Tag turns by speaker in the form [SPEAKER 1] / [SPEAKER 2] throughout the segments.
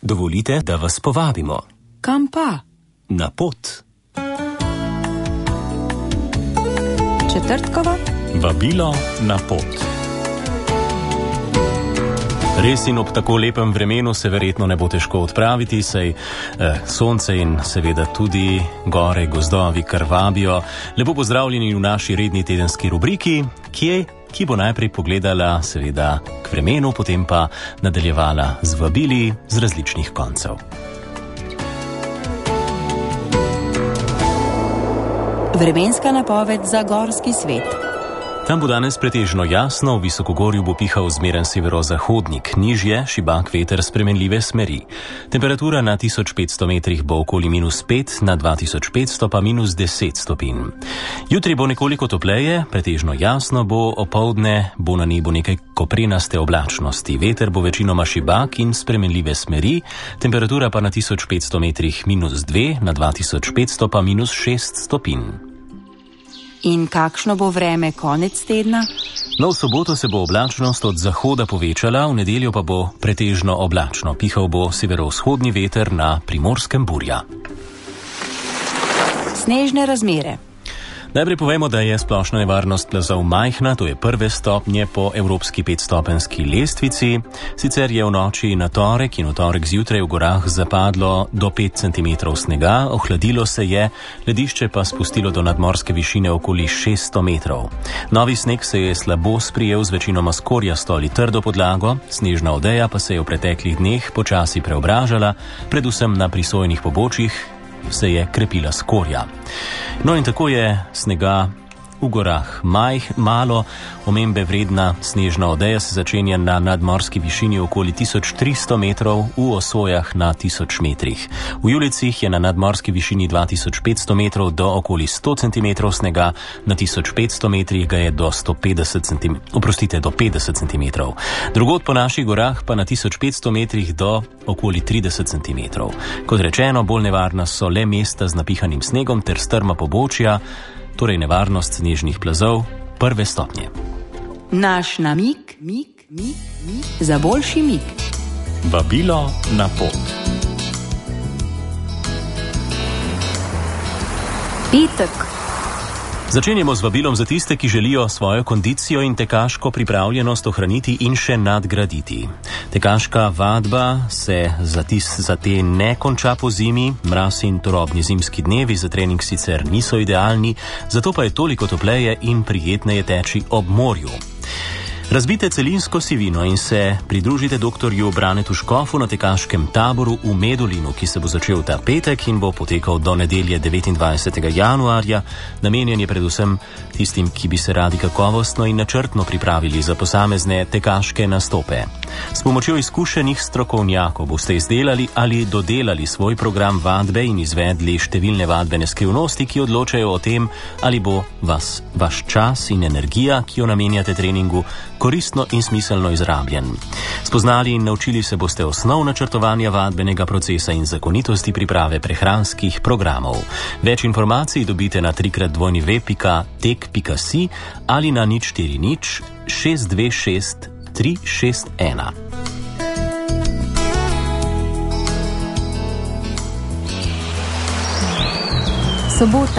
[SPEAKER 1] Dovolite, da vas povabimo.
[SPEAKER 2] Kam pa?
[SPEAKER 1] Na pot.
[SPEAKER 2] Četrtkova?
[SPEAKER 1] Vabilo na pot. Res in ob tako lepem vremenu se verjetno ne bo težko odpraviti, saj sonce in seveda tudi gore, gozdovi kar vabijo. Lepo pozdravljeni v naši redni tedenski rubriki, ki bo najprej pogledala seveda k vremenu, potem pa nadaljevala z vabili z različnih koncev.
[SPEAKER 2] Vremenska napoved za gorski svet.
[SPEAKER 1] Tam bo danes pretežno jasno, v visokogorju bo pihal zmeren severozahodnik, nižje šibak veter spremenljive smeri. Temperatura na 1500 metrih bo okoli -5, na 2500 pa -10 stopinj. Jutri bo nekoliko topleje, pretežno jasno bo, opoldne bo na nebu nekaj koprenaste oblačnosti. Veter bo večinoma šibak in spremenljive smeri, temperatura pa na 1500 metrih -2, na 2500 pa -6 stopinj.
[SPEAKER 2] In kakšno bo vreme konec tedna?
[SPEAKER 1] No, v soboto se bo oblačnost od zahoda povečala, v nedeljo pa bo pretežno oblačno. Pihal bo severovzhodni veter, na Primorskem burja.
[SPEAKER 2] Snežne razmere.
[SPEAKER 1] Najprej povemo, da je splošna nevarnost plazov majhna, to je prve stopnje po evropski 5-stopenjski lestvici. Sicer je v noči na torek in v torek zjutraj v gorah zapadlo do 5 cm snega, ohladilo se je, ledišče pa spustilo do nadmorske višine okoli 600 metrov. Novi sneg se je slabo sprijel z večinoma skorjasto ali trdo podlago, snežna odeja pa se je v preteklih dneh počasi preobražala, predvsem na prisojnih pobočjih se je krepila skorja. No in tako je snega v gorah malo, omembe vredna snežna odeja se začenja na nadmorski višini okoli 1300 metrov, v Osojah na 1000 metrih. V Julicih je na nadmorski višini 2500 metrov do okoli 100 cm snega, na 1500 metrih ga je do 50 cm. Drugod po naših gorah pa na 1500 metrih do okoli 30 cm. Kot rečeno, bolj nevarna so le mesta z napihanim snegom ter strma pobočja, torej nevarnost snežnih plazov prve stopnje.
[SPEAKER 2] Naš namig za boljši mig.
[SPEAKER 1] Vabilo na pot.
[SPEAKER 2] Petek.
[SPEAKER 1] Začenjamo z vabilom za tiste, ki želijo svojo kondicijo in tekaško pripravljenost ohraniti in še nadgraditi. Tekaška vadba se za te ne konča po zimi, mraz in turobni zimski dnevi za trening sicer niso idealni, zato pa je toliko topleje in prijetneje teči ob morju. Razbite celinsko sivino in se pridružite doktorju Branetu Škofu na tekaškem taboru v Medulinu, ki se bo začel ta petek in bo potekal do nedelje 29. januarja. Namenjen je predvsem tistim, ki bi se radi kakovostno in načrtno pripravili za posamezne tekaške nastope. S pomočjo izkušenih strokovnjakov boste izdelali ali dodelali svoj program vadbe in izvedli številne vadbene skrivnosti, ki odločajo o tem, ali bo vaš čas in energija, ki jo namenjate treningu, koristno in smiselno izrabljen. Spoznali in naučili se boste osnov načrtovanja vadbenega procesa in zakonitosti priprave prehranskih programov. Več informacij dobite na www.tek.si ali na 040 626 361.
[SPEAKER 2] Sobota.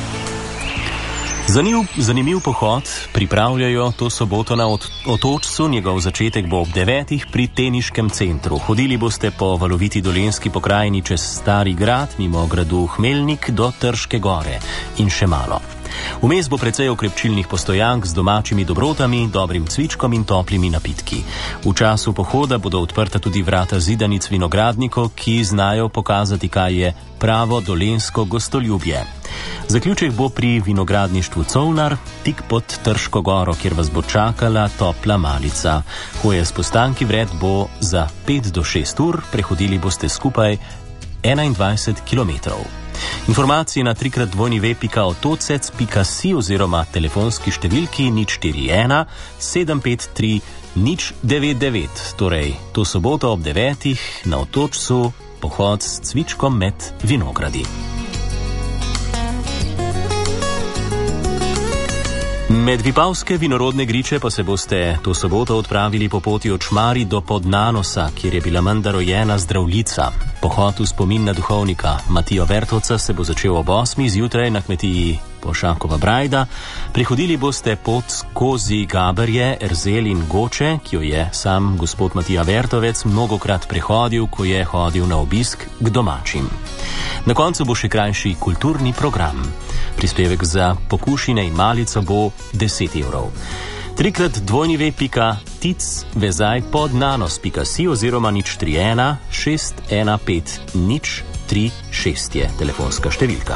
[SPEAKER 1] Zanimiv pohod pripravljajo to soboto na Otočcu. Njegov začetek bo ob 9. pri Teniškem centru. Hodili boste po valoviti dolenjski pokrajini čez Stari grad, mimo gradu Hmelnik do Trške gore in še malo. Vmes bo precej okrepčilnih postojank z domačimi dobrotami, dobrim cvičkom in toplimi napitki. V času pohoda bodo odprta tudi vrata zidanic vinogradnikov, ki znajo pokazati, kaj je pravo dolenjsko gostoljubje. Zaključek bo pri vinogradništvu Covnar, tik pod Trško goro, kjer vas bo čakala topla malica. Hoje s postanki vred bo za 5 do 6 ur, prehodili boste skupaj 21 kilometrov. Informacije na www.otocec.si oziroma telefonski številki 041 753 099. Torej, to soboto ob 9. na Otočcu pohod s cvičkom med vinogradi. Med Vipavske vinorodne griče pa se boste to soboto odpravili po poti od Šmarij do Podnanosa, kjer je bila menda rojena zdravljica. Pohod v spomin na duhovnika Matijo Vertovca se bo začel ob 8. zjutraj na kmetiji Pošakova Brajda. Prihodili boste pot skozi Gaberje, Erzel in Goče, ki jo je sam gospod Matija Vertovec mnogokrat prehodil, ko je hodil na obisk k domačim. Na koncu bo še krajši kulturni program. Prispevek za pokušine in malico bo 10 evrov. 3x@tic-podnanos.si oziroma 031 615 036 je telefonska številka.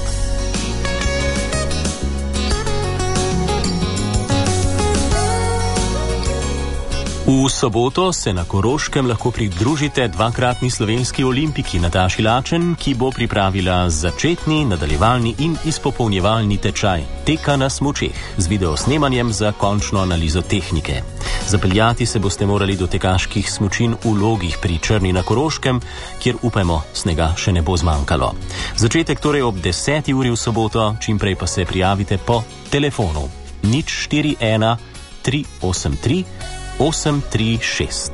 [SPEAKER 1] V soboto se na Koroškem lahko pridružite dvakratni slovenski olimpiki Nataši Lačen, ki bo pripravila začetni, nadaljevalni in izpopolnjevalni tečaj teka na smučeh z videosnemanjem za končno analizo tehnike. Zapeljati se boste morali do tekaških smučin v Logih pri Črni na Koroškem, kjer upajmo snega še ne bo zmanjkalo. Začetek torej ob 10. uri v soboto, čimprej pa se prijavite po telefonu 041 383 836.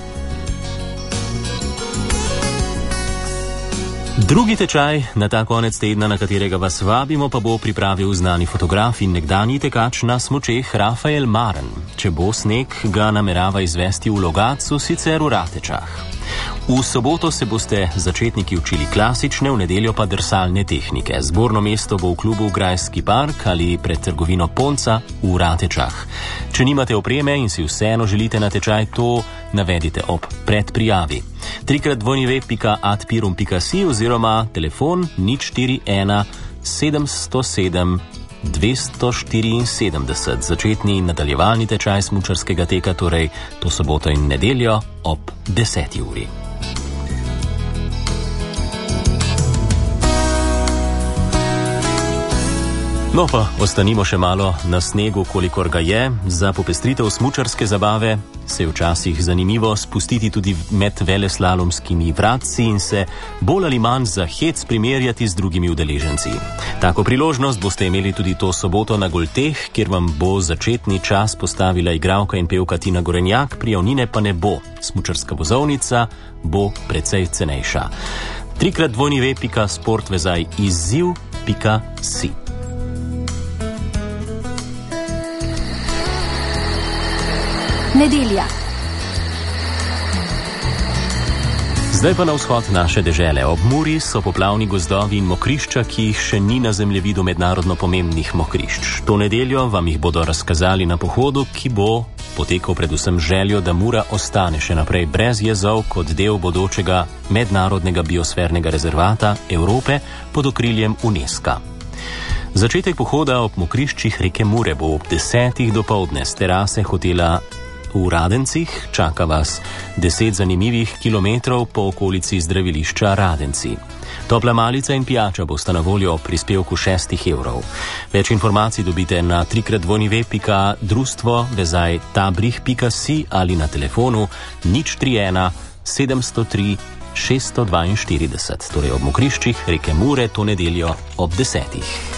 [SPEAKER 1] Drugi tečaj na ta konec tedna, na katerega vas vabimo, pa bo pripravil znani fotograf in nekdanji tekač na smučeh Rafael Maren. Če bo sneg, ga namerava izvesti v Logatcu, sicer v Ratečah. V soboto se boste začetniki učili klasične, v nedeljo pa drsalne tehnike. Zborno mesto bo v klubu Grajski park ali pred trgovino Ponca v Ratečah. Če nimate opreme in si vseeno želite na tečaj, to navedite ob predprijavi. 3x@pirum.si oziroma telefon 041 707 274. Začetni in nadaljevalni tečaj smučarskega teka, torej to soboto in nedeljo ob 10. uri. No pa ostanimo še malo na snegu, kolikor ga je. Za popestritev smučarske zabave se je včasih zanimivo spustiti tudi med veleslalomskimi vratci in se bolj ali manj za hec primerjati z drugimi udeleženci. Tako priložnost boste imeli tudi to soboto na Golteh, kjer vam bo začetni čas postavila igralka in pevka Tina Gorenjak, prijavnine pa ne bo. Smučarska vozovnica bo precej cenejša. 3x@sportvezajizziv.si.
[SPEAKER 3] Nedelja.
[SPEAKER 1] Zdaj pa na vzhod naše dežele. Ob Muri so poplavni gozdovi in mokrišča, ki jih še ni na zemljevidu mednarodno pomembnih mokrišč. To nedeljo vam jih bodo razkazali na pohodu, ki bo potekal predvsem željo, da Mura ostane še naprej brez jezov kot del bodočega mednarodnega biosfernega rezervata Evrope pod okriljem UNESCO. Začetek pohoda ob mokriščih reke Mure bo ob 10. dopoldne s terase hotela v Radencih. Čaka vas 10 zanimivih kilometrov po okolici zdravilišča Radenci. Topla malica in pijača bosta na voljo ob prispevku 6 evrov. Več informacij dobite na 3x@društvo-tabrih.si ali na telefonu 031 703 642, torej ob mokriščih reke Mure to nedeljo ob 10.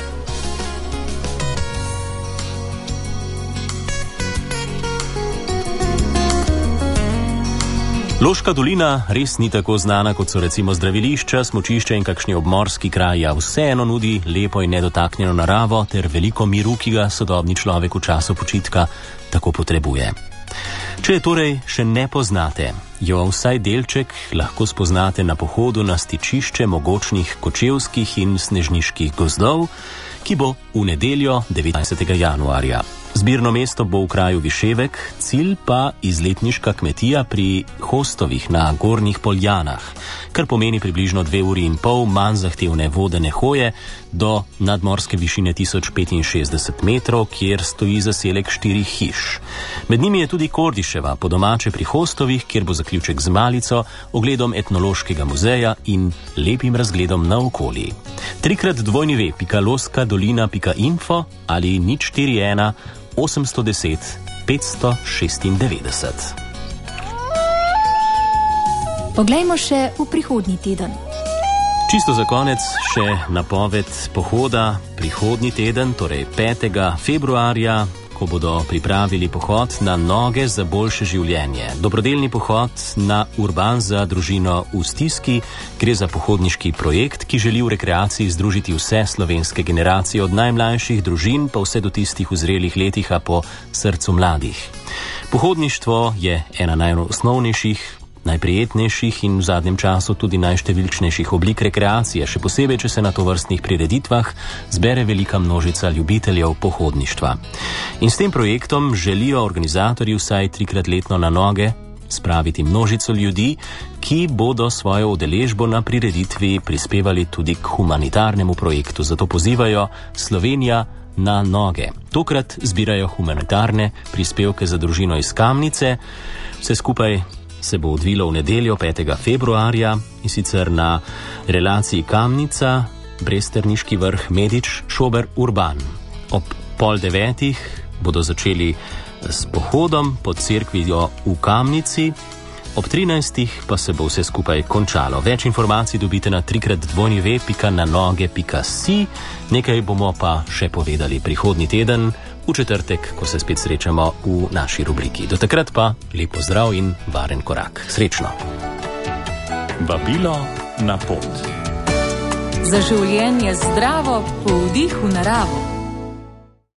[SPEAKER 1] Loška dolina res ni tako znana, kot so recimo zdravilišča, smučišča in kakšni obmorski kraji, a vseeno nudi lepo in nedotaknjeno naravo ter veliko miru, ki ga sodobni človek v času počitka tako potrebuje. Če je torej še ne poznate, jo vsaj delček lahko spoznate na pohodu na stičišče mogočnih kočevskih in snežniških gozdov, ki bo v nedeljo 19. januarja. Zbirno mesto bo v kraju Viševek, cilj pa izletniška kmetija pri Hostovih na Gornjih Poljanah, kar pomeni približno 2,5 uri manj zahtevne vodene hoje do nadmorske višine 1065 metrov, kjer stoji zaselek 4 hiš. Med njimi je tudi Kordiševa, po domače pri Hostovih, kjer bo zaključek z malico, ogledom etnološkega muzeja in lepim razgledom na okolje. 3x@loskadolina.info ali 041 810 596.
[SPEAKER 3] Poglejmo še v prihodnji teden.
[SPEAKER 1] Čisto za konec še napoved pohoda prihodnji teden, torej 5. februarja, ko bodo pripravili pohod na Noge za boljše življenje. Dobrodelni pohod na Urban za družino v stiski. Gre za pohodniški projekt, ki želi v rekreaciji združiti vse slovenske generacije, od najmlajših družin pa vse do tistih v zrelih letih, a po srcu mladih. Pohodništvo je ena najosnovnejših, najprijetnejših in v zadnjem času tudi najštevilčnejših oblik rekreacije, še posebej, če se na tovrstnih prireditvah zbere velika množica ljubiteljev pohodništva. In s tem projektom želijo organizatorji vsaj 3-krat letno na noge spraviti množico ljudi, ki bodo svojo udeležbo na prireditvi prispevali tudi k humanitarnemu projektu. Zato pozivajo Slovenija na noge. Tokrat zbirajo humanitarne prispevke za družino iz Kamnice. Vse skupaj se bo odvilo v nedeljo 5. februarja in sicer na relaciji Kamnica, Bresterniški vrh, Medič, Šober, Urban. Ob 8:30 bodo začeli s pohodom pod cerkvijo v Kamnici, ob 13. pa se bo vse skupaj končalo. Več informacij dobite na www.nanoge.si. Nekaj bomo pa še povedali prihodnji teden, v četrtek, ko se spet srečamo v naši rubriki. Do takrat pa lep pozdrav in varen korak. Srečno!
[SPEAKER 3] Vabilo na pot.
[SPEAKER 4] Za življenje zdravo, po vdihu naravo.